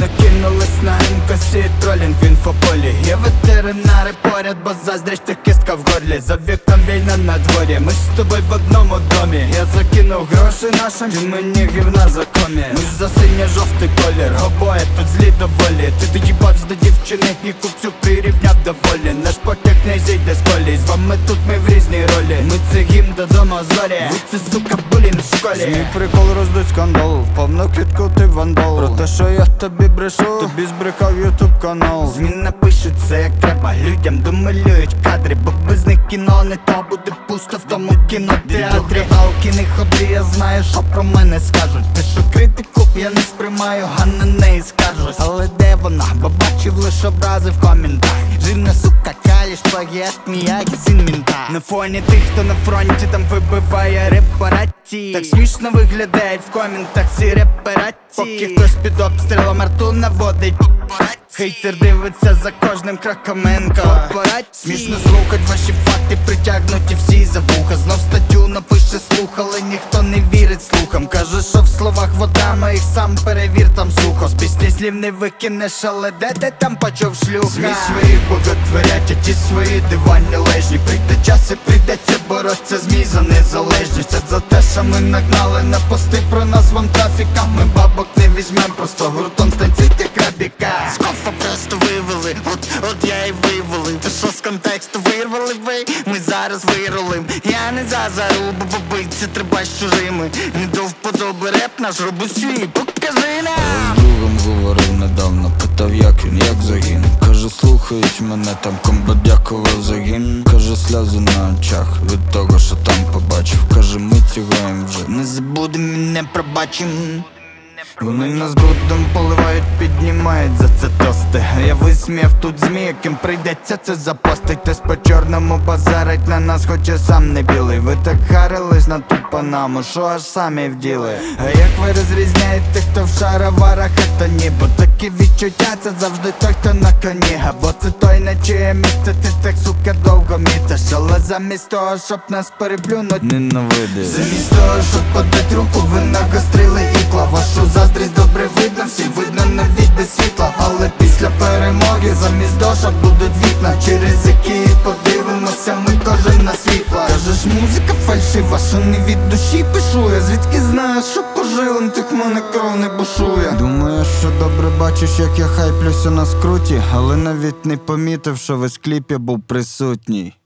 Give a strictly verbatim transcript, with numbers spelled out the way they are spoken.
накинулись на МКСі, тролінг в інфополі. Є ветеринари поряд, бо заздрість та кістка в горлі. За вікном війна на дворі, ми ж з тобою в одному домі. Я закинув гроші нашим, і мені гівна за комі. Ми ж за синьо-жовтий колір, обоє тут злі доволі. Ти доїбався до дівчини і купцю прирівняв до волі. Наш потяг не зійде з колії, з вами тут ми в різній ролі. Ми це гімн додому зорі, ви це сука булінг в школі. Змій прикол роздуть скандал, впав на квітку ти вандал. Про те, що я тобі брешу, тобі збрехав ютуб канал. ЗМІ напишуть це як треба, людям домалюють кадри, бо без них кіно не то, буде пусто в тому кінотеатрі. Палки не ходи, я знаю, що про мене скажуть. Те, що критику я не сприймаю, а на неї скаржусь. Але де вона? Бо бачив лиш образи в коментах. Жирна сука, каліш, плагіат, міякі, син мінта. На фоні тих, хто на фронті там вибиває репарації. Так смішно виглядають в коментах ці репарації. Поки хтось під обстрілом арту наводить папараці. Хейтер дивиться за кожним кроком корпорації. Смішно слухать ваші факти, притягнуті всі за вуха. Знов статтю напише слух, але ніхто не вірить слухам. Каже, що в словах вода, а їх сам перевір, там сухо. З пісні слів не викинеш, але де ти там почув шлюха? ЗМІ своїх боготворять, а ті свої дивані лежні. Прийде час і прийдеться боротися ЗМІ за незалежність. Це за те, що ми нагнали на пости про нас вам трафіка. Ми бабок не візьмем, просто гуртом станцють як крабіка. З кофа просто вивели, от, от я і вивалив. Ти що з контексту вирвали ви? Ми зараз вирулим. Я не за зарубу, бо биться треба з чужими. Не до вподоби реп наш, роби свій, покажи нам. Я з другом говорив недавно, питав як він, як загін. Каже, слухають мене, там комбат дякував за гімн. Каже, сльози на очах від того, що там побачив. Каже, ми тягаємо вже, Не забудем і не пробачим. вони нас брудом поливають, піднімають за це тости. Я висміяв тут ЗМІ, яким прийдеться це запостить. Хтось по чорному базарить на нас, хоча сам не білий. Ви так харились на ту панаму, що аж самі вділи. А як ви розрізняєте, хто в шароварах, а хто ні? Бо такі відчуття, це завжди той, хто на коні. Або це той, на чиє місце ти так, сука, довго мітиш. Але замість того, щоб нас переплюнуть, ненавидиш. замість того, щоб подать руку, ви нагострили ікла. Вашу заздрість добре видно, всі видно навіть без світла. Але після перемоги замість дошок будуть вікна, через які подивимося ми кожен на світла. Кажеш, музика фальшива, що не від душі пишу я. Звідки знаєш, що по жилам тих мене кров не бушує? Думаєш, що добре бачиш, як я хайплюся на скруті, але навіть не помітив, що весь кліп я був присутній.